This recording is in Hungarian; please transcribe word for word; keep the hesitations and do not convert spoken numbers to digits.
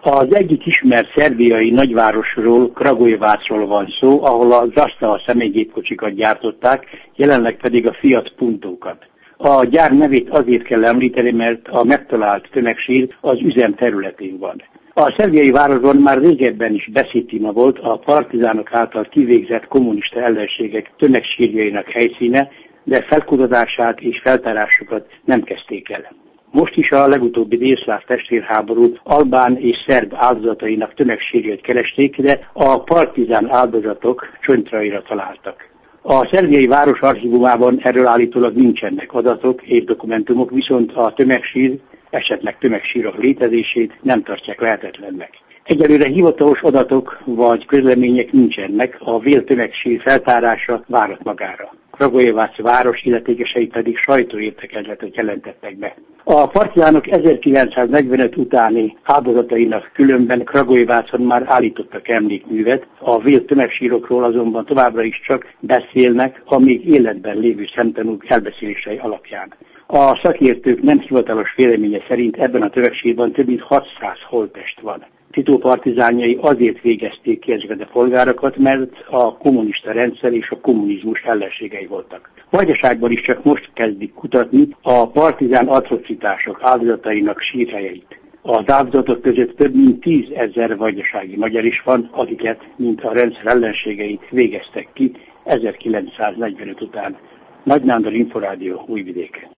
Az egyik ismert szerbiai nagyvárosról, Kragujevácról van szó, ahol a Zastava személygépkocsikat gyártották, jelenleg pedig a Fiat Puntókat. A gyár nevét azért kell említeni, mert a megtalált tömegsír az üzem területén van. A szerbiai városban már régebben is beszédtéma volt a partizánok által kivégzett kommunista ellenségek tömegsírjainak helyszíne, de felkutatását és feltárásukat nem kezdték el. Most is a legutóbbi délszláv testvérháború albán és szerb áldozatainak tömegsírjait keresték, de a partizán áldozatok csontraira találtak. A szerbiai város archívumában erről állítólag nincsenek adatok és dokumentumok, viszont a tömegsír, esetleg tömegsírok létezését nem tartják lehetetlennek. Egyelőre hivatalos adatok vagy közlemények nincsenek, a vélt tömegsír feltárása várat magára. Kragujevac város illetékesei pedig sajtóértekezletet jelentettek be. A partizánok ezerkilencszáznegyvenöt utáni áldozatainak különben Kragujevacon már állítottak emlékművet, a vélt tömegsírokról azonban továbbra is csak beszélnek a még életben lévő szemtanúk elbeszélései alapján. A szakértők nem hivatalos véleménye szerint ebben a tömegsírban több mint hatszáz holttest van. Tito partizánjai azért végezték ki ezeket a polgárokat, mert a kommunista rendszer és a kommunizmus ellenségei voltak. Vajdaságban is csak most kezdik kutatni a partizán atrocitások áldozatainak sírhelyeit. Az áldozatok között több mint tízezer vajdasági magyar is van, akiket, mint a rendszer ellenségeit végeztek ki ezerkilencszáznegyvenöt után. Nagy Nándor, Inforádió, Újvidék.